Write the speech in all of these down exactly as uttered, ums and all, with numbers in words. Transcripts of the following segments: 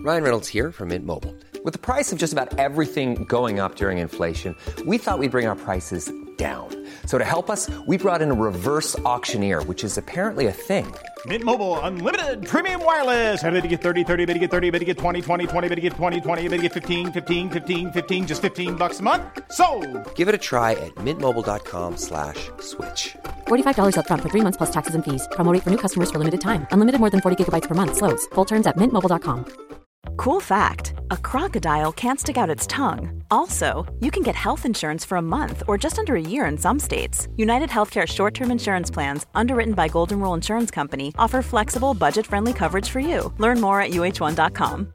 Ryan Reynolds here from Mint Mobile. With the price of just about everything going up during inflation, we thought we'd bring our prices down. So to help us, we brought in a reverse auctioneer, which is apparently a thing. Mint Mobile Unlimited Premium Wireless. How to get thirty, thirty, how to get thirty, how to get twenty, twenty, twenty, how to get twenty, twenty, how to get fifteen, fifteen, fifteen, fifteen, just fifteen bucks a month? Sold! Give it a try at mintmobile.com slash switch. forty-five dollars up front for three months plus taxes and fees. Promo rate for new customers for limited time. Unlimited more than forty gigabytes per month. Slows full terms at mint mobile dot com. Cool fact, a crocodile can't stick out its tongue. Also, you can get health insurance for a month or just under a year in some states. United Healthcare short-term insurance plans, underwritten by Golden Rule Insurance Company, offer flexible, budget-friendly coverage for you. Learn more at U H one dot com.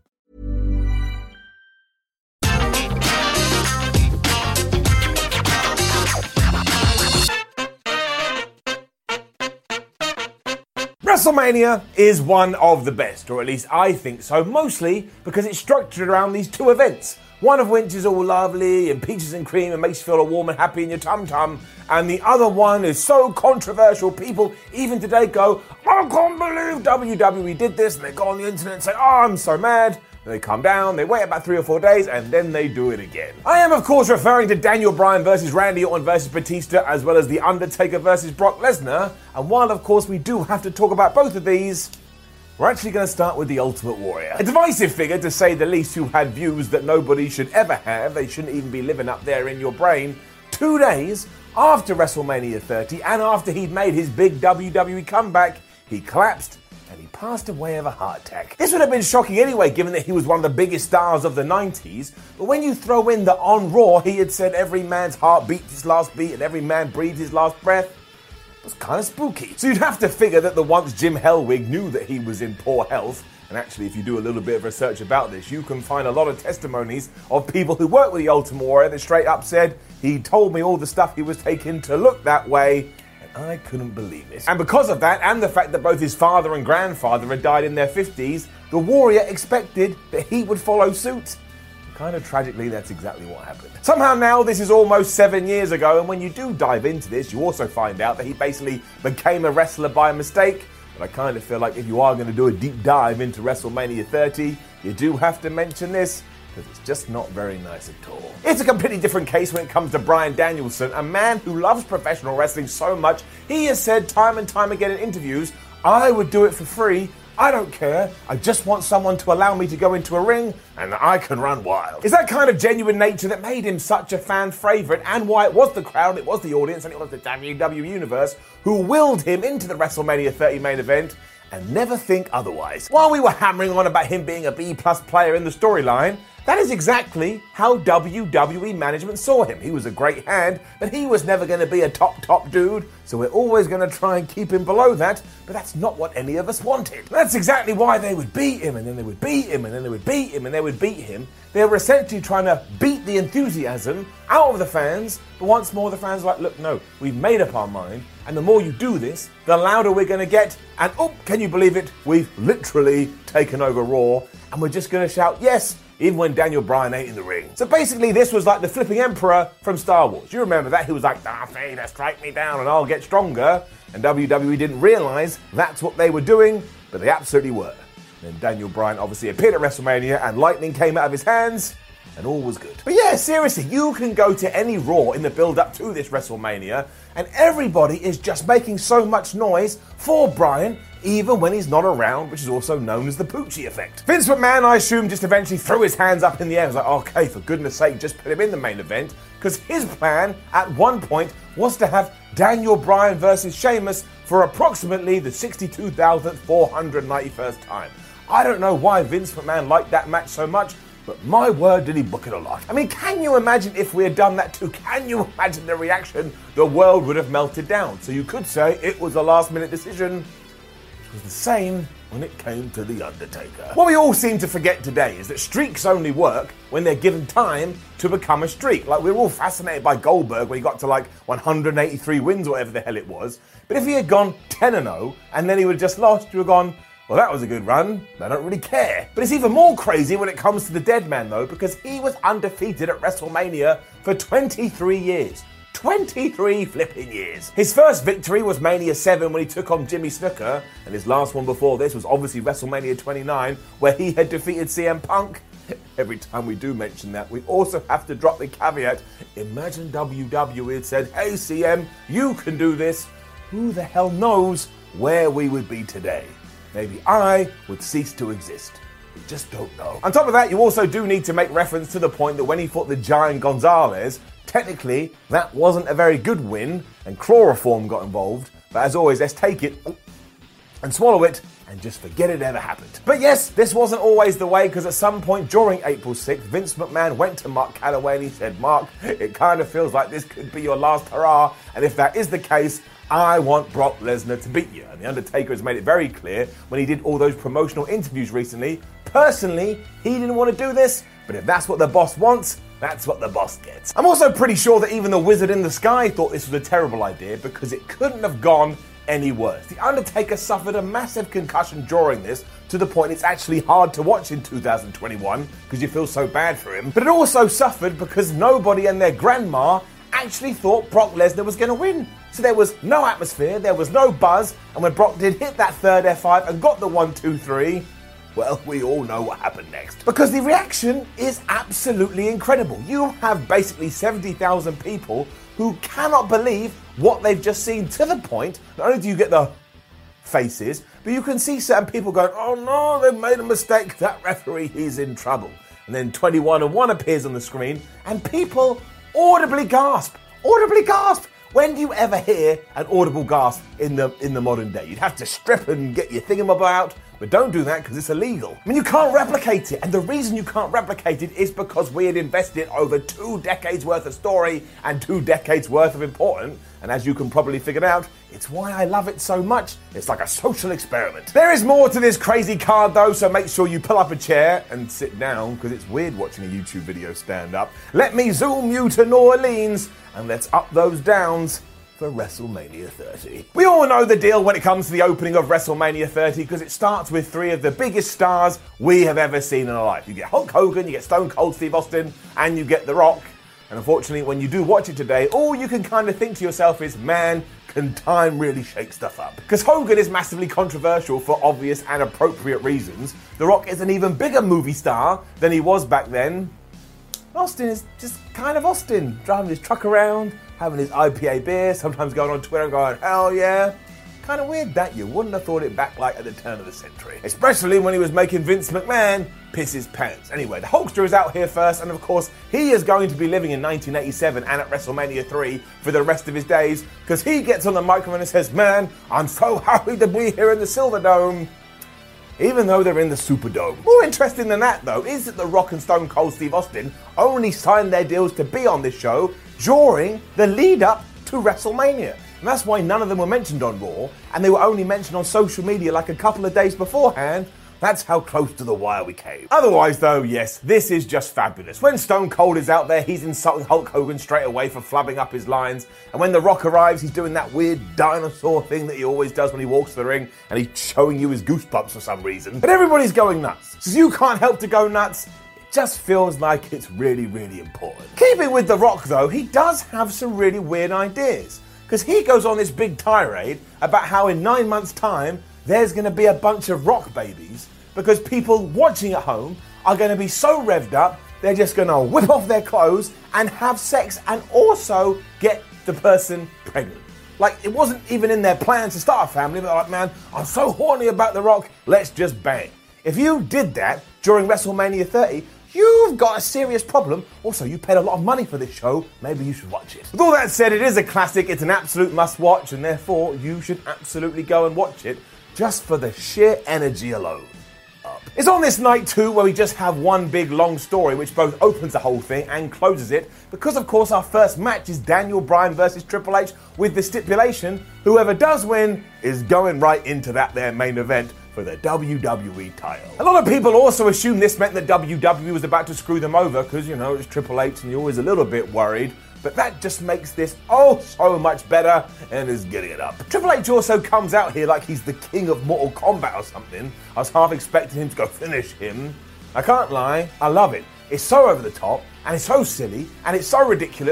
WrestleMania is one of the best, or at least I think so, mostly because it's structured around these two events. One of which is all lovely and peaches and cream and makes you feel all warm and happy in your tum-tum, and the other one is so controversial, people even today go, I can't believe W W E did this, and they go on the internet and say, oh, I'm so mad. They come down, they wait about three or four days, and then they do it again. I am, of course, referring to Daniel Bryan versus Randy Orton versus Batista, as well as The Undertaker versus Brock Lesnar. And while, of course, we do have to talk about both of these, we're actually going to start with The Ultimate Warrior. A divisive figure, to say the least, who had views that nobody should ever have. They shouldn't even be living up there in your brain. Two days after WrestleMania thirty, and after he'd made his big W W E comeback, he collapsed and he passed away of a heart attack. This would have been shocking anyway, given that he was one of the biggest stars of the nineties, but when you throw in that on Raw he had said every man's heart beat his last beat and every man breathed his last breath, it was kind of spooky. So you'd have to figure that the once Jim Hellwig knew that he was in poor health, and actually if you do a little bit of research about this, you can find a lot of testimonies of people who worked with the Ultimate Warrior that straight up said, he told me all the stuff he was taking to look that way, I couldn't believe it. And because of that, and the fact that both his father and grandfather had died in their fifties, the Warrior expected that he would follow suit. And kind of tragically, that's exactly what happened. Somehow now, this is almost seven years ago, and when you do dive into this, you also find out that he basically became a wrestler by mistake. But I kind of feel like if you are going to do a deep dive into WrestleMania thirty, you do have to mention this, because it's just not very nice at all. It's a completely different case when it comes to Bryan Danielson, a man who loves professional wrestling so much, he has said time and time again in interviews, I would do it for free, I don't care, I just want someone to allow me to go into a ring and I can run wild. It's that kind of genuine nature that made him such a fan favourite, and why it was the crowd, it was the audience, and it was the W W E Universe who willed him into the WrestleMania thirty main event, and never think otherwise. While we were hammering on about him being a B-plus player in the storyline, that is exactly how W W E management saw him. He was a great hand, but he was never going to be a top, top dude, so we're always going to try and keep him below that, but that's not what any of us wanted. That's exactly why they would beat him, and then they would beat him, and then they would beat him, and they would beat him. They were essentially trying to beat the enthusiasm out of the fans, but once more the fans were like, look, no, we've made up our mind, and the more you do this, the louder we're going to get, and oh, can you believe it? We've literally taken over Raw, and we're just going to shout, yes, even when Daniel Bryan ain't in the ring. So basically this was like the flipping emperor from Star Wars. You remember that? He was like, Darth Vader, strike me down and I'll get stronger. And W W E didn't realise that's what they were doing, but they absolutely were. Then Daniel Bryan obviously appeared at WrestleMania and lightning came out of his hands and all was good. But yeah, seriously, you can go to any Raw in the build-up to this WrestleMania and everybody is just making so much noise for Bryan, even when he's not around, which is also known as the Poochie effect. Vince McMahon, I assume, just eventually threw his hands up in the air and was like, okay, for goodness sake, just put him in the main event, because his plan at one point was to have Daniel Bryan versus Sheamus for approximately the sixty-two thousand four hundred ninety-first time. I don't know why Vince McMahon liked that match so much, but my word, did he book it a lot. I mean, can you imagine if we had done that too? Can you imagine the reaction? The world would have melted down. So you could say it was a last-minute decision, which was the same when it came to The Undertaker. What we all seem to forget today is that streaks only work when they're given time to become a streak. Like, we were all fascinated by Goldberg when he got to like one hundred eighty-three wins or whatever the hell it was. But if he had gone ten and oh and then he would have just lost, you would have gone, well, that was a good run. I don't really care. But it's even more crazy when it comes to the dead man, though, because he was undefeated at WrestleMania for twenty-three years. twenty-three flipping years. His first victory was Mania seven when he took on Jimmy Snuka, and his last one before this was obviously WrestleMania twenty-nine, where he had defeated C M Punk. Every time we do mention that, we also have to drop the caveat. Imagine W W E had said, hey C M, you can do this. Who the hell knows where we would be today? Maybe I would cease to exist. We just don't know. On top of that, you also do need to make reference to the point that when he fought the Giant Gonzalez, technically that wasn't a very good win, and chloroform got involved. But as always, let's take it and swallow it and just forget it ever happened. But yes, this wasn't always the way, because at some point during April sixth, Vince McMahon went to Mark Calloway and he said, Mark, it kind of feels like this could be your last hurrah, and if that is the case, I want Brock Lesnar to beat you. And The Undertaker has made it very clear when he did all those promotional interviews recently, personally, he didn't want to do this, but if that's what the boss wants, that's what the boss gets. I'm also pretty sure that even the Wizard in the Sky thought this was a terrible idea, because it couldn't have gone any worse. The Undertaker suffered a massive concussion during this, to the point it's actually hard to watch in two thousand twenty-one, because you feel so bad for him. But it also suffered because nobody and their grandma actually thought Brock Lesnar was going to win. So there was no atmosphere, there was no buzz, and when Brock did hit that third F five and got the one, two, three, well, we all know what happened next. Because the reaction is absolutely incredible. You have basically seventy thousand people who cannot believe what they've just seen, to the point, not only do you get the faces, but you can see certain people going, oh no, they've made a mistake, that referee, he's in trouble. And then twenty-one and one appears on the screen, and people audibly gasp, audibly gasp. When do you ever hear an audible gasp in the in the modern day? You'd have to strip and get your thingamabob out, but don't do that because it's illegal. I mean, you can't replicate it, and the reason you can't replicate it is because we had invested over two decades worth of story and two decades worth of important, and as you can probably figure out, it's why I love it so much. It's like a social experiment. There is more to this crazy card though, so make sure you pull up a chair and sit down, because it's weird watching a YouTube video stand up. Let me zoom you to New Orleans, and let's up those downs for WrestleMania thirty. We all know the deal when it comes to the opening of WrestleMania thirty, because it starts with three of the biggest stars we have ever seen in our life. You get Hulk Hogan, you get Stone Cold Steve Austin, and you get The Rock. And unfortunately, when you do watch it today, all you can kind of think to yourself is, man, can time really shake stuff up? Because Hogan is massively controversial for obvious and appropriate reasons. The Rock is an even bigger movie star than he was back then. Austin is just kind of Austin, driving his truck around, having his I P A beer, sometimes going on Twitter and going, hell yeah. Kind of weird that you wouldn't have thought it back like at the turn of the century. Especially when he was making Vince McMahon piss his pants. Anyway, the Hulkster is out here first, and of course, he is going to be living in nineteen eighty-seven and at WrestleMania three for the rest of his days, because he gets on the microphone and says, man, I'm so happy to be here in the Silver Dome, even though they're in the Superdome. More interesting than that, though, is that The Rock and Stone Cold Steve Austin only signed their deals to be on this show during the lead-up to WrestleMania. And that's why none of them were mentioned on Raw, and they were only mentioned on social media like a couple of days beforehand. That's how close to the wire we came. Otherwise, though, yes, this is just fabulous. When Stone Cold is out there, he's insulting Hulk Hogan straight away for flubbing up his lines. And when The Rock arrives, he's doing that weird dinosaur thing that he always does when he walks the ring, and he's showing you his goosebumps for some reason. But everybody's going nuts. So you can't help to go nuts. It just feels like it's really, really important. Keeping with The Rock, though, he does have some really weird ideas. Because he goes on this big tirade about how in nine months' time, there's going to be a bunch of Rock babies, because people watching at home are going to be so revved up, they're just going to whip off their clothes and have sex and also get the person pregnant. Like, it wasn't even in their plans to start a family, but they're like, man, I'm so horny about The Rock, let's just bang. If you did that during WrestleMania thirty, you've got a serious problem. Also, you paid a lot of money for this show. Maybe you should watch it. With all that said, it is a classic. It's an absolute must-watch, and therefore, you should absolutely go and watch it just for the sheer energy alone. Up. It's on this night, too, where we just have one big, long story, which both opens the whole thing and closes it, because, of course, our first match is Daniel Bryan versus Triple H, with the stipulation, whoever does win is going right into that their main event for the W W E title. A lot of people also assume this meant that W W E was about to screw them over, because, you know, it's Triple H and you're always a little bit worried, but that just makes this oh so much better and is getting it up. Triple H also comes out here like he's the king of Mortal Kombat or something. I was half expecting him to go finish him. I can't lie, I love it. It's so over the top, and it's so silly, and it's so ridiculous,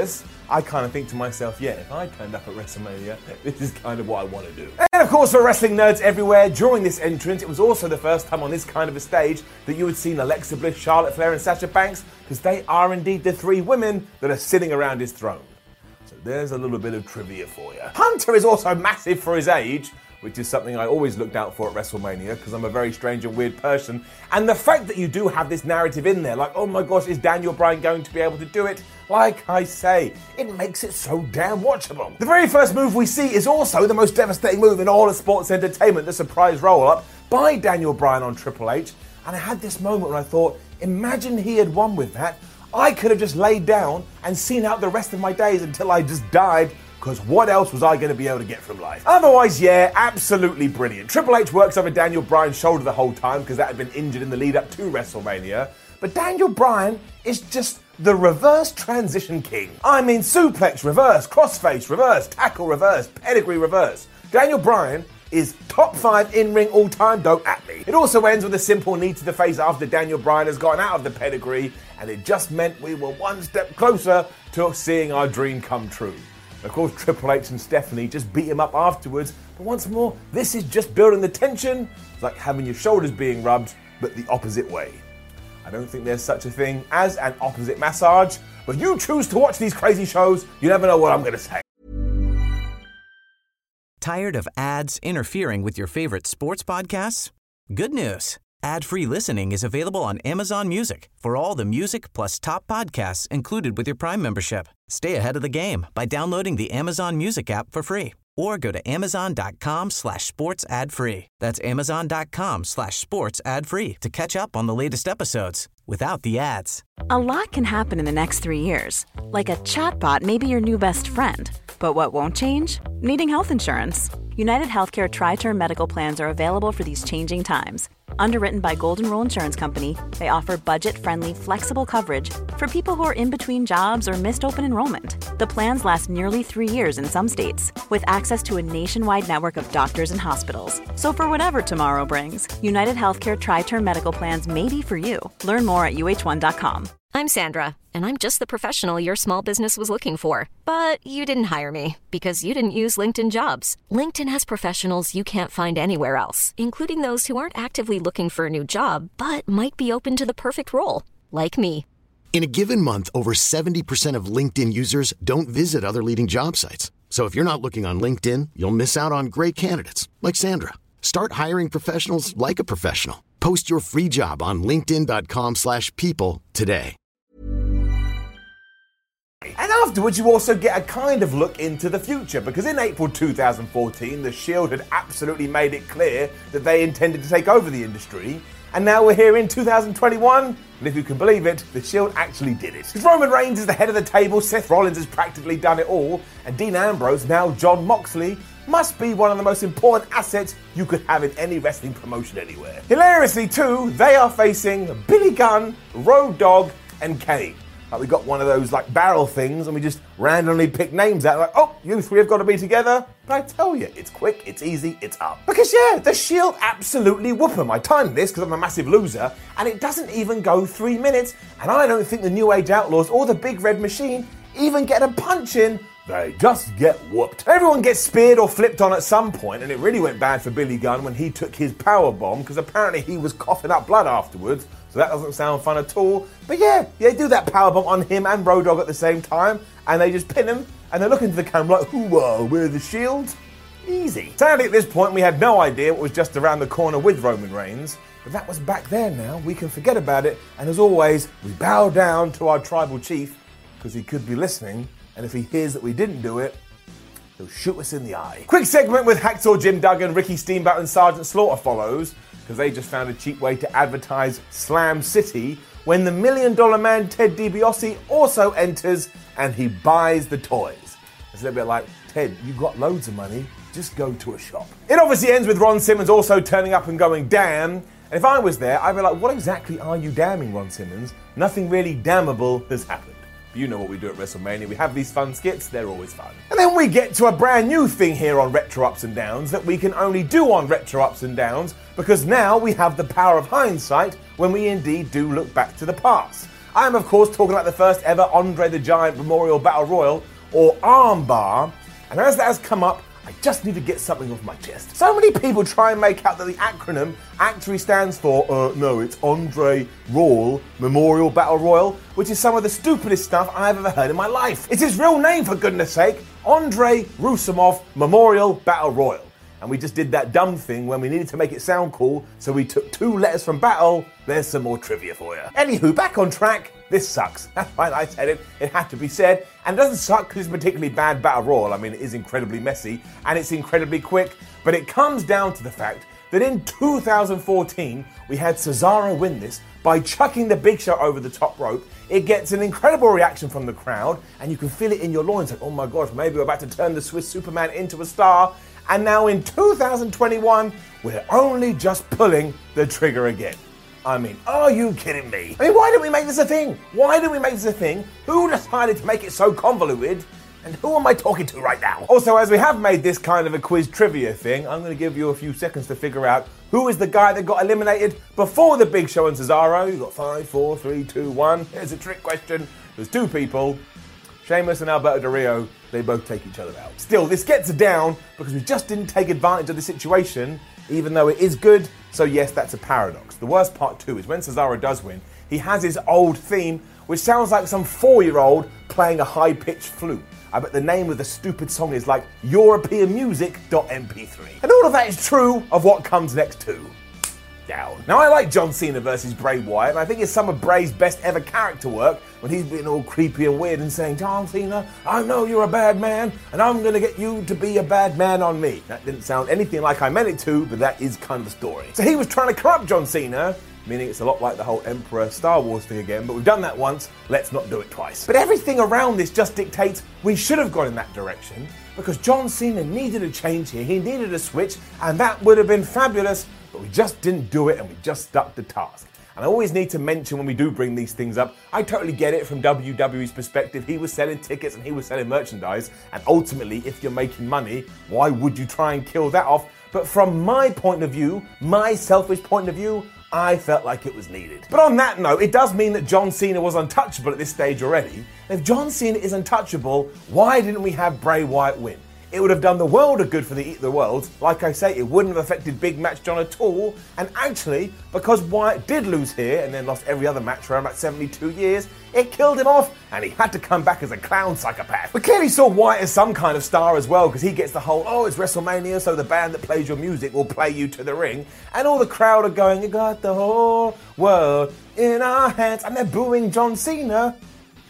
I kind of think to myself, yeah, if I turned up at WrestleMania, this is kind of what I want to do. And of course, for wrestling nerds everywhere, during this entrance, it was also the first time on this kind of a stage that you had seen Alexa Bliss, Charlotte Flair and Sasha Banks, because they are indeed the three women that are sitting around his throne. So there's a little bit of trivia for you. Hunter is also massive for his age, which is something I always looked out for at WrestleMania, because I'm a very strange and weird person. And the fact that you do have this narrative in there, like, oh my gosh, is Daniel Bryan going to be able to do it? Like I say, it makes it so damn watchable. The very first move we see is also the most devastating move in all of sports entertainment, the surprise roll-up by Daniel Bryan on Triple H. And I had this moment when I thought, imagine he had won with that. I could have just laid down and seen out the rest of my days until I just died, because what else was I going to be able to get from life? Otherwise, yeah, absolutely brilliant. Triple H works over Daniel Bryan's shoulder the whole time because that had been injured in the lead up to WrestleMania. But Daniel Bryan is just the reverse transition king. I mean, suplex, reverse, crossface, reverse, tackle, reverse, pedigree, reverse. Daniel Bryan is top five in-ring all-time, don't at me. It also ends with a simple knee to the face after Daniel Bryan has gotten out of the pedigree, and it just meant we were one step closer to seeing our dream come true. Of course, Triple H and Stephanie just beat him up afterwards, but once more, this is just building the tension. It's like having your shoulders being rubbed, but the opposite way. I don't think there's such a thing as an opposite massage, but you choose to watch these crazy shows, you never know what I'm going to say. Tired of ads interfering with your favorite sports podcasts? Good news. Ad-free listening is available on Amazon Music for all the music plus top podcasts included with your Prime membership. Stay ahead of the game by downloading the Amazon Music app for free or go to amazon.com slash sports ad free. That's amazon.com slash sports ad free to catch up on the latest episodes without the ads. A lot can happen in the next three years. Like a chatbot may be your new best friend. But what won't change? Needing health insurance. United Healthcare Tri-Term Medical Plans are available for these changing times. Underwritten by Golden Rule Insurance Company, they offer budget-friendly, flexible coverage for people who are in between jobs or missed open enrollment. The plans last nearly three years in some states, with access to a nationwide network of doctors and hospitals. So for whatever tomorrow brings, United Healthcare Tri-Term Medical Plans may be for you. Learn more at U H one dot com. I'm Sandra, and I'm just the professional your small business was looking for. But you didn't hire me because you didn't use LinkedIn Jobs. LinkedIn has professionals you can't find anywhere else, including those who aren't actively looking for a new job, but might be open to the perfect role, like me. In a given month, over seventy percent of LinkedIn users don't visit other leading job sites. So if you're not looking on LinkedIn, you'll miss out on great candidates, like Sandra. Start hiring professionals like a professional. Post your free job on linkedin.com slash people today. And afterwards, you also get a kind of look into the future, because in April two thousand fourteen, the Shield had absolutely made it clear that they intended to take over the industry. And now we're here in two thousand twenty-one, and if you can believe it, the Shield actually did it. Because Roman Reigns is the head of the table, Seth Rollins has practically done it all, and Dean Ambrose, now Jon Moxley, must be one of the most important assets you could have in any wrestling promotion anywhere. Hilariously too, they are facing Billy Gunn, Road Dogg, and Kane. Like we got one of those like barrel things and we just randomly pick names out like, oh, you three have got to be together. But I tell you, it's quick, it's easy, it's up. Because yeah, the Shield absolutely whoop them. I timed this because I'm a massive loser and it doesn't even go three minutes and I don't think the New Age Outlaws or the Big Red Machine even get a punch in. They just get whooped. Everyone gets speared or flipped on at some point, and it really went bad for Billy Gunn when he took his power bomb, because apparently he was coughing up blood afterwards, so that doesn't sound fun at all. But yeah, they do that power bomb on him and Road Dogg at the same time, and they just pin him, and they're looking to the camera like, whoa, we're the Shield? Easy. Sadly, at this point, we had no idea what was just around the corner with Roman Reigns, but that was back there now. We can forget about it, and as always, we bow down to our tribal chief, because he could be listening, and if he hears that we didn't do it, he'll shoot us in the eye. Quick segment with Hacksaw Jim Duggan, Ricky Steamboat and Sergeant Slaughter follows, because they just found a cheap way to advertise Slam City when the Million Dollar Man Ted DiBiase also enters and he buys the toys. It's a little bit like, Ted, you got loads of money, just go to a shop. It obviously ends with Ron Simmons also turning up and going, damn. And if I was there, I'd be like, what exactly are you damning, Ron Simmons? Nothing really damnable has happened. You know what we do at WrestleMania. We have these fun skits, they're always fun. And then we get to a brand new thing here on Retro Ups and Downs that we can only do on Retro Ups and Downs because now we have the power of hindsight when we indeed do look back to the past. I am, of course, talking about the first ever Andre the Giant Memorial Battle Royal or armbar. And as that has come up, I just need to get something off my chest. So many people try and make out that the acronym actually stands for, uh, no, it's Andre Royal Memorial Battle Royal, which is some of the stupidest stuff I've ever heard in my life. It's his real name, for goodness sake, Andre Rousimov Memorial Battle Royal. And we just did that dumb thing when we needed to make it sound cool, so we took two letters from battle. There's some more trivia for you. Anywho, back on track. This sucks. That's why I said it. It had to be said. And it doesn't suck because it's a particularly bad battle royal. I mean, it is incredibly messy and it's incredibly quick. But it comes down to the fact that in two thousand fourteen, we had Cesaro win this by chucking the Big Show over the top rope. It gets an incredible reaction from the crowd, and you can feel it in your loins. Like, oh my gosh, maybe we're about to turn the Swiss Superman into a star. And now in two thousand twenty-one, we're only just pulling the trigger again. I mean, are you kidding me? I mean, why did we make this a thing? Why did we make this a thing? Who decided to make it so convoluted? And who am I talking to right now? Also, as we have made this kind of a quiz trivia thing, I'm going to give you a few seconds to figure out who is the guy that got eliminated before the Big Show and Cesaro. You've got five, four, three, two, one. Here's a trick question. There's two people. Sheamus and Alberto Del Rio, they both take each other out. Still, this gets down because we just didn't take advantage of the situation, even though it is good. So yes, that's a paradox. The worst part too is when Cesaro does win, he has his old theme, which sounds like some four-year-old playing a high-pitched flute. I bet the name of the stupid song is like European Music dot M P three. And all of that is true of what comes next too. Down. Now, I like John Cena versus Bray Wyatt, and I think it's some of Bray's best ever character work when he's being all creepy and weird and saying, John Cena, I know you're a bad man, and I'm going to get you to be a bad man on me. That didn't sound anything like I meant it to, but that is kind of the story. So he was trying to corrupt John Cena, meaning it's a lot like the whole Emperor Star Wars thing again, but we've done that once, let's not do it twice. But everything around this just dictates we should have gone in that direction, because John Cena needed a change here, he needed a switch, and that would have been fabulous. But we just didn't do it and we just stuck to task. And I always need to mention when we do bring these things up, I totally get it from W W E's perspective. He was selling tickets and he was selling merchandise. And ultimately, if you're making money, why would you try and kill that off? But from my point of view, my selfish point of view, I felt like it was needed. But on that note, it does mean that John Cena was untouchable at this stage already. And if John Cena is untouchable, why didn't we have Bray Wyatt win? It would have done the world of good for the Eat the World. Like I say, it wouldn't have affected Big Match John at all. And actually, because Wyatt did lose here and then lost every other match for about seventy-two years, it killed him off and he had to come back as a clown psychopath. We clearly saw Wyatt as some kind of star as well, because he gets the whole, oh, it's WrestleMania, so the band that plays your music will play you to the ring. And all the crowd are going, you got the whole world in our hands. And they're booing John Cena.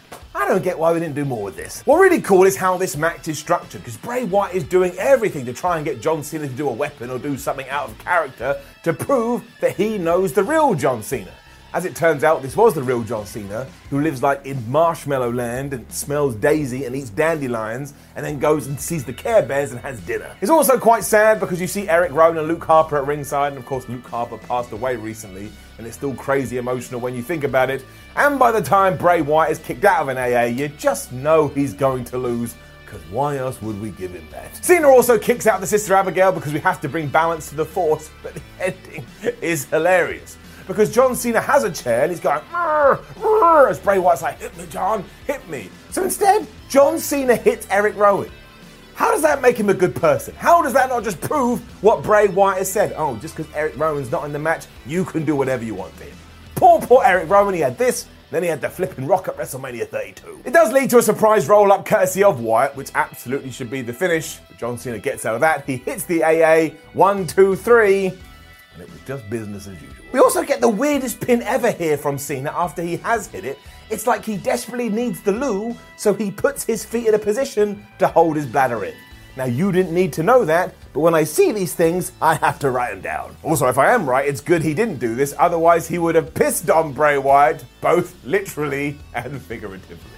I don't get why we didn't do more with this. What really cool is how this match is structured, because Bray Wyatt is doing everything to try and get John Cena to do a weapon or do something out of character to prove that he knows the real John Cena. As it turns out, this was the real John Cena, who lives like in Marshmallow Land and smells Daisy and eats dandelions and then goes and sees the Care Bears and has dinner. It's also quite sad because you see Eric Rowan and Luke Harper at ringside, and of course Luke Harper passed away recently, and it's still crazy emotional when you think about it. And by the time Bray Wyatt is kicked out of an A A, you just know he's going to lose, because why else would we give him that? Cena also kicks out the Sister Abigail because we have to bring balance to the Force, but the ending is hilarious. Because John Cena has a chair and he's going, "Rrr, rrr," as Bray Wyatt's like, hit me, John, hit me. So instead, John Cena hits Eric Rowan. How does that make him a good person? How does that not just prove what Bray Wyatt has said? Oh, just because Eric Rowan's not in the match, you can do whatever you want to him. Poor, poor Eric Rowan, he had this, then he had the flipping rock at WrestleMania thirty-two. It does lead to a surprise roll-up courtesy of Wyatt, which absolutely should be the finish. But John Cena gets out of that, he hits the A A, one, two, three, and it was just business as usual. We also get the weirdest pin ever here from Cena after he has hit it. It's like he desperately needs the loo, so he puts his feet in a position to hold his bladder in. Now, you didn't need to know that, but when I see these things, I have to write them down. Also, if I am right, it's good he didn't do this, otherwise he would have pissed on Bray Wyatt, both literally and figuratively.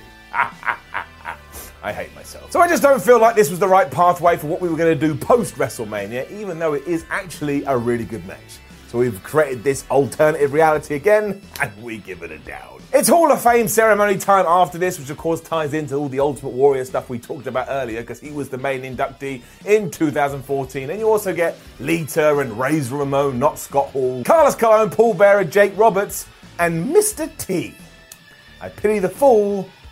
I hate myself. So I just don't feel like this was the right pathway for what we were going to do post-WrestleMania, even though it is actually a really good match. So we've created this alternative reality again, and we give it a down. It's Hall of Fame ceremony time after this, which of course ties into all the Ultimate Warrior stuff we talked about earlier, because he was the main inductee in two thousand fourteen. And you also get Lita and Razor Ramon, not Scott Hall, Carlos Colon, Paul Bearer, Jake Roberts, and Mister T. I pity the fool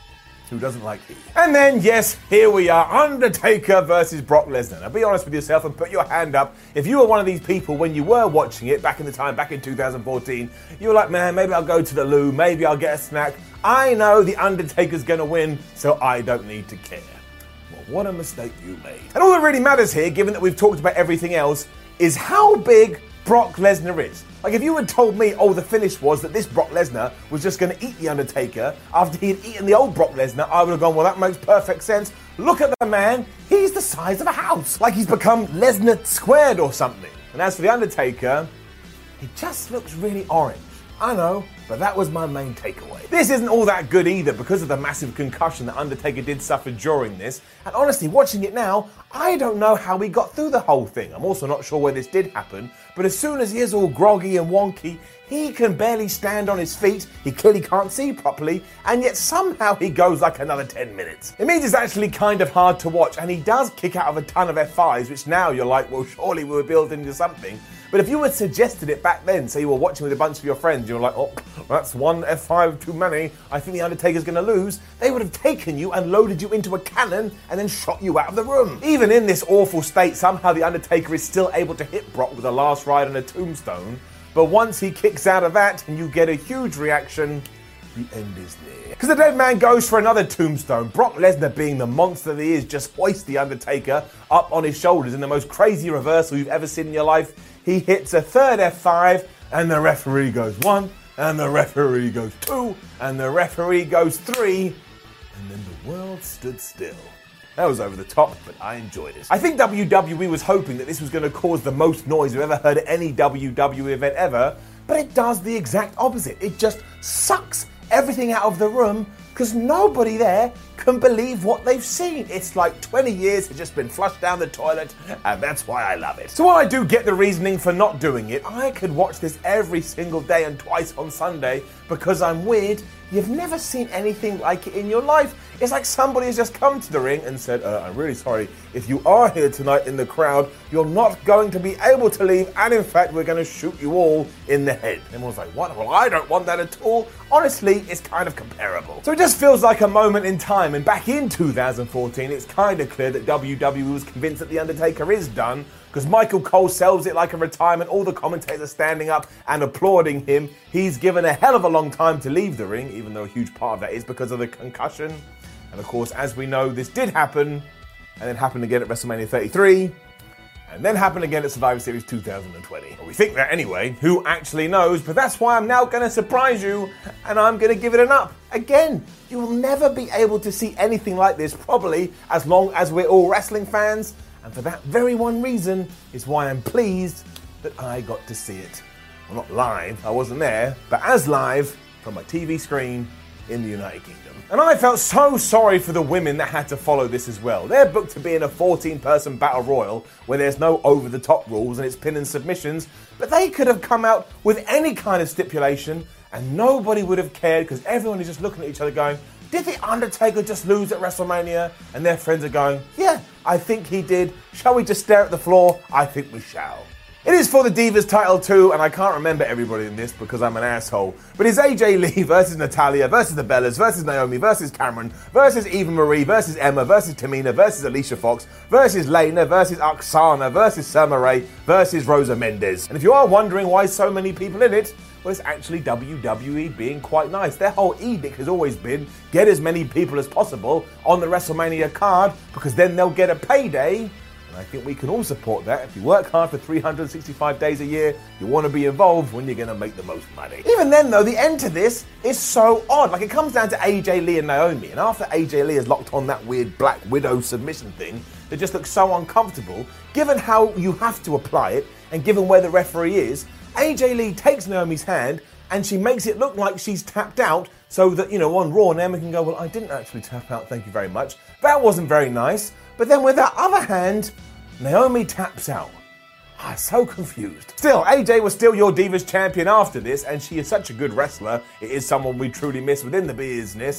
Who doesn't like E? And then, yes, here we are, Undertaker versus Brock Lesnar. Now, be honest with yourself and put your hand up. If you were one of these people when you were watching it back in the time, back in two thousand fourteen, you were like, man, maybe I'll go to the loo, maybe I'll get a snack. I know the Undertaker's going to win, so I don't need to care. Well, what a mistake you made. And all that really matters here, given that we've talked about everything else, is how big Brock Lesnar is. Like, if you had told me, oh, the finish was that this Brock Lesnar was just going to eat The Undertaker after he had eaten the old Brock Lesnar, I would have gone, well, that makes perfect sense. Look at the man. He's the size of a house. Like he's become Lesnar squared or something. And as for The Undertaker, he just looks really orange. I know, but that was my main takeaway. This isn't all that good either because of the massive concussion that Undertaker did suffer during this. And honestly, watching it now, I don't know how he got through the whole thing. I'm also not sure where this did happen, but as soon as he is all groggy and wonky, he can barely stand on his feet, he clearly can't see properly, and yet somehow he goes like another ten minutes. It means it's actually kind of hard to watch, and he does kick out of a ton of F fives, which now you're like, well, surely we were built into something. But if you had suggested it back then, say you were watching with a bunch of your friends, you were like, oh, that's one F five too many, I think The Undertaker's going to lose, they would have taken you and loaded you into a cannon and then shot you out of the room. Even in this awful state, somehow The Undertaker is still able to hit Brock with a last ride and a tombstone. But once he kicks out of that and you get a huge reaction, the end is near. Because the dead man goes for another tombstone. Brock Lesnar, being the monster that he is, just hoists The Undertaker up on his shoulders in the most crazy reversal you've ever seen in your life. He hits a third F five, and the referee goes one, and the referee goes two, and the referee goes three, and then the world stood still. That was over the top, but I enjoyed it. I think W W E was hoping that this was going to cause the most noise we've ever heard at any W W E event ever, but it does the exact opposite. It just sucks everything out of the room because nobody there can believe what they've seen. It's like twenty years has just been flushed down the toilet, and that's why I love it. So while I do get the reasoning for not doing it, I could watch this every single day and twice on Sunday because I'm weird. You've never seen anything like it in your life. It's like somebody has just come to the ring and said, uh, I'm really sorry, if you are here tonight in the crowd, you're not going to be able to leave, and in fact, we're going to shoot you all in the head. And everyone's like, what? Well, I don't want that at all. Honestly, it's kind of comparable. So it just feels like a moment in time, and back in two thousand fourteen, it's kind of clear that W W E was convinced that The Undertaker is done, because Michael Cole sells it like a retirement. All the commentators are standing up and applauding him. He's given a hell of a long time to leave the ring, even though a huge part of that is because of the concussion. And of course, as we know, this did happen, and then happened again at WrestleMania thirty-three, and then happened again at Survivor Series two thousand twenty. Well, we think that anyway. Who actually knows? But that's why I'm now going to surprise you, and I'm going to give it an up. Again, you will never be able to see anything like this, probably, as long as we're all wrestling fans. And for that very one reason is why I'm pleased that I got to see it. Well, not live, I wasn't there, but as live from my T V screen in the United Kingdom. And I felt so sorry for the women that had to follow this as well. They're booked to be in a fourteen-person battle royal where there's no over-the-top rules and it's pin and submissions, but they could have come out with any kind of stipulation and nobody would have cared because everyone is just looking at each other going, did The Undertaker just lose at WrestleMania? And their friends are going, yeah, I think he did. Shall we just stare at the floor? I think we shall. It is for the Divas title too, and I can't remember everybody in this because I'm an asshole. But it's A J Lee versus Natalya versus the Bellas versus Naomi versus Cameron versus Eva Marie versus Emma versus Tamina versus Alicia Fox versus Layna versus Oksana versus Summer Rae versus Rosa Mendes. And if you are wondering why so many people in it, well, it's actually W W E being quite nice. Their whole edict has always been get as many people as possible on the WrestleMania card because then they'll get a payday. And I think we can all support that. If you work hard for three hundred sixty-five days a year, you want to be involved when you're going to make the most money. Even then, though, the end to this is so odd. Like, it comes down to A J Lee and Naomi. And after A J Lee has locked on that weird Black Widow submission thing, that just looks so uncomfortable, given how you have to apply it and given where the referee is, A J Lee takes Naomi's hand and she makes it look like she's tapped out so that, you know, on Raw, Naomi can go, well, I didn't actually tap out, thank you very much. That wasn't very nice. But then with that other hand, Naomi taps out. I'm so confused. Still, A J was still your Divas champion after this, and she is such a good wrestler. It is someone we truly miss within the business.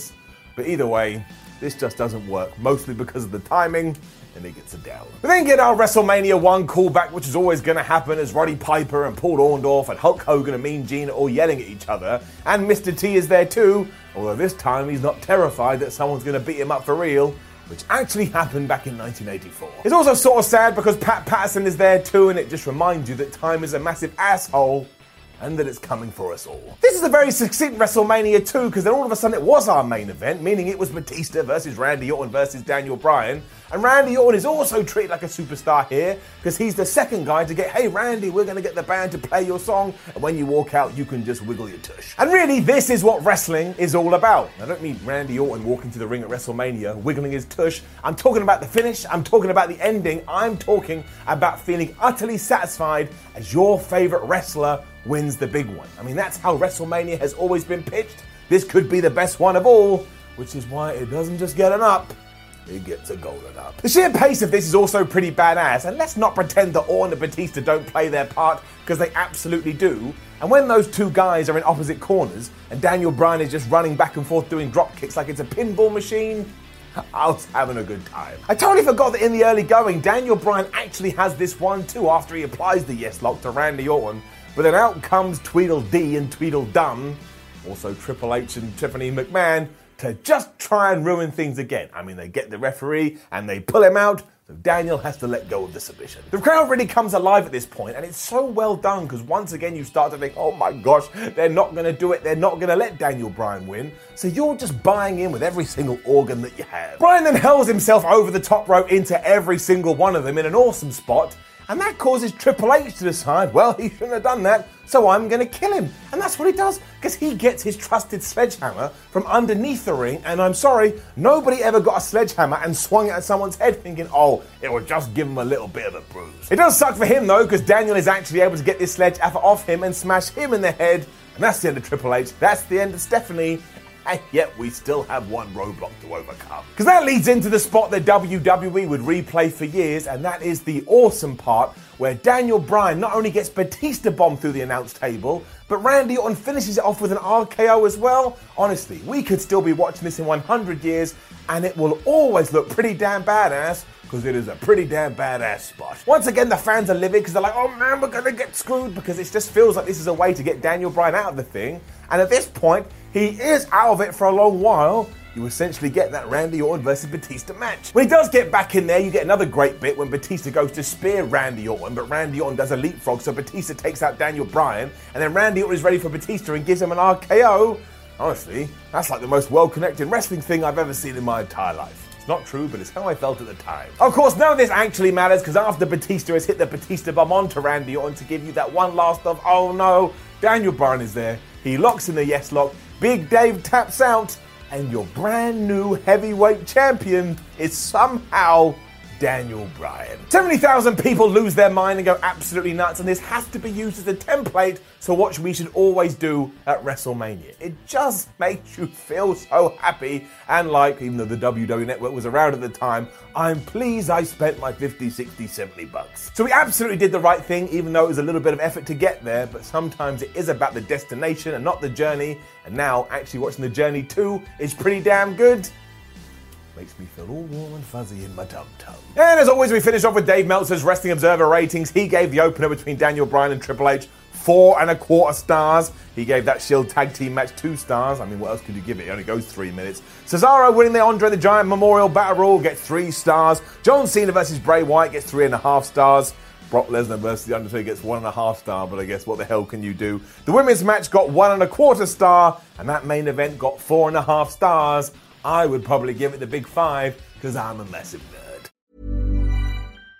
But either way, this just doesn't work, mostly because of the timing, and it gets a down. We then get our WrestleMania one callback, which is always going to happen, as Roddy Piper and Paul Orndorff and Hulk Hogan and Mean Gene are all yelling at each other, and Mister T is there too, although this time he's not terrified that someone's going to beat him up for real, which actually happened back in nineteen eighty-four. It's also sort of sad because Pat Patterson is there too, and it just reminds you that time is a massive asshole, and that it's coming for us all. This is a very succinct WrestleMania too, because then all of a sudden it was our main event, meaning it was Batista versus Randy Orton versus Daniel Bryan, and Randy Orton is also treated like a superstar here, because he's the second guy to get, hey Randy, we're going to get the band to play your song, and when you walk out, you can just wiggle your tush. And really, this is what wrestling is all about. I don't mean Randy Orton walking to the ring at WrestleMania, wiggling his tush. I'm talking about the finish, I'm talking about the ending, I'm talking about feeling utterly satisfied as your favorite wrestler wins the big one. I mean, that's how WrestleMania has always been pitched. This could be the best one of all, which is why it doesn't just get an up, it gets a golden up. The sheer pace of this is also pretty badass, and let's not pretend that Orton and Batista don't play their part, because they absolutely do. And when those two guys are in opposite corners, and Daniel Bryan is just running back and forth doing drop kicks like it's a pinball machine, I was having a good time. I totally forgot that in the early going, Daniel Bryan actually has this one too after he applies the yes lock to Randy Orton. But then out comes Tweedledee and Tweedledum, also Triple H and Tiffany McMahon, to just try and ruin things again. I mean, they get the referee and they pull him out, so Daniel has to let go of the submission. The crowd really comes alive at this point, and it's so well done, because once again you start to think, oh my gosh, they're not going to do it, they're not going to let Daniel Bryan win, so you're just buying in with every single organ that you have. Bryan then hurls himself over the top rope into every single one of them in an awesome spot, and that causes Triple H to decide, well, he shouldn't have done that, so I'm going to kill him. And that's what he does, because he gets his trusted sledgehammer from underneath the ring, and I'm sorry, nobody ever got a sledgehammer and swung it at someone's head thinking, oh, it will just give him a little bit of a bruise. It does suck for him, though, because Daniel is actually able to get this sledgehammer off him and smash him in the head, and that's the end of Triple H, that's the end of Stephanie, and yet we still have one roadblock to overcome. Because that leads into the spot that W W E would replay for years, and that is the awesome part where Daniel Bryan not only gets Batista bombed through the announce table, but Randy Orton finishes it off with an R K O as well. Honestly, we could still be watching this in one hundred years, and it will always look pretty damn badass, because it is a pretty damn badass spot. Once again, the fans are livid because they're like, oh man, we're going to get screwed, because it just feels like this is a way to get Daniel Bryan out of the thing. And at this point, he is out of it for a long while. You essentially get that Randy Orton versus Batista match. When he does get back in there, you get another great bit when Batista goes to spear Randy Orton, but Randy Orton does a leapfrog, so Batista takes out Daniel Bryan, and then Randy Orton is ready for Batista and gives him an R K O. Honestly, that's like the most well-connected wrestling thing I've ever seen in my entire life. It's not true, but it's how I felt at the time. Of course, none of this actually matters, because after Batista has hit the Batista bomb onto Randy Orton to give you that one last of, oh no, Daniel Bryan is there. He locks in the yes lock, Big Dave taps out, and your brand new heavyweight champion is somehow Daniel Bryan. seventy thousand people lose their mind and go absolutely nuts, and this has to be used as a template to what we should always do at WrestleMania. It just makes you feel so happy, and like, even though the W W E Network was around at the time, I'm pleased I spent my fifty, sixty, seventy bucks. So we absolutely did the right thing, even though it was a little bit of effort to get there, but sometimes it is about the destination and not the journey, and now actually watching the journey too is pretty damn good. Makes me feel all warm and fuzzy in my tum-tum. And as always, we finish off with Dave Meltzer's Wrestling Observer ratings. He gave the opener between Daniel Bryan and Triple H four and a quarter stars. He gave that Shield Tag Team match two stars. I mean, what else could you give it? It only goes three minutes. Cesaro winning the Andre the Giant Memorial Battle Royal gets three stars. John Cena versus Bray Wyatt gets three and a half stars. Brock Lesnar versus The Undertaker gets one and a half star, but I guess what the hell can you do? The women's match got one and a quarter star, and that main event got four and a half stars. I would probably give it the big five, because I'm a massive nerd.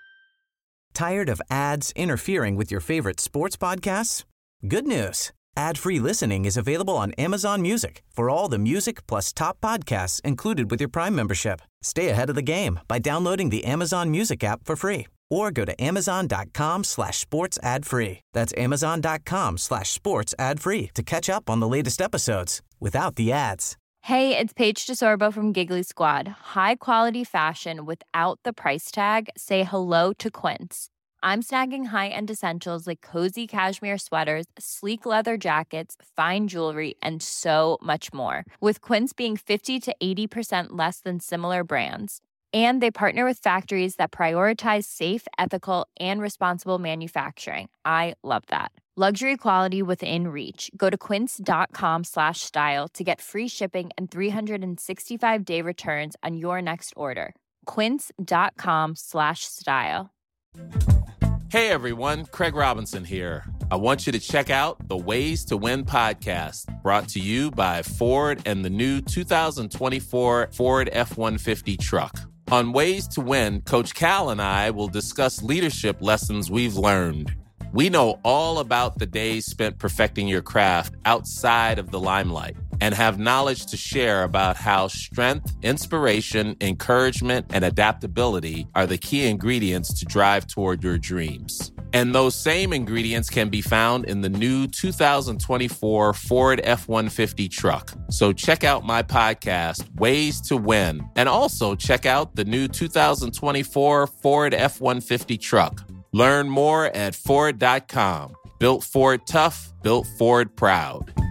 Tired of ads interfering with your favorite sports podcasts? Good news. Ad-free listening is available on Amazon Music for all the music plus top podcasts included with your Prime membership. Stay ahead of the game by downloading the Amazon Music app for free, or go to amazon.com slash sports ad free. That's amazon.com slash sports ad free to catch up on the latest episodes without the ads. Hey, it's Paige DeSorbo from Giggly Squad. High quality fashion without the price tag. Say hello to Quince. I'm snagging high-end essentials like cozy cashmere sweaters, sleek leather jackets, fine jewelry, and so much more. With Quince being fifty to eighty percent less than similar brands. And they partner with factories that prioritize safe, ethical, and responsible manufacturing. I love that. Luxury quality within reach. Go to quince.com slash style to get free shipping and three sixty-five day returns on your next order. Quince.com slash style. Hey everyone, Craig Robinson here. I want you to check out the Ways to Win podcast, brought to you by Ford and the new two thousand twenty-four Ford F one fifty truck. On Ways to Win, Coach Cal and I will discuss leadership lessons we've learned. We know all about the days spent perfecting your craft outside of the limelight and have knowledge to share about how strength, inspiration, encouragement, and adaptability are the key ingredients to drive toward your dreams. And those same ingredients can be found in the new two thousand twenty-four Ford F one fifty truck. So check out my podcast, Ways to Win, and also check out the new two thousand twenty-four Ford F one fifty truck. Learn more at Ford dot com. Built Ford tough, built Ford proud.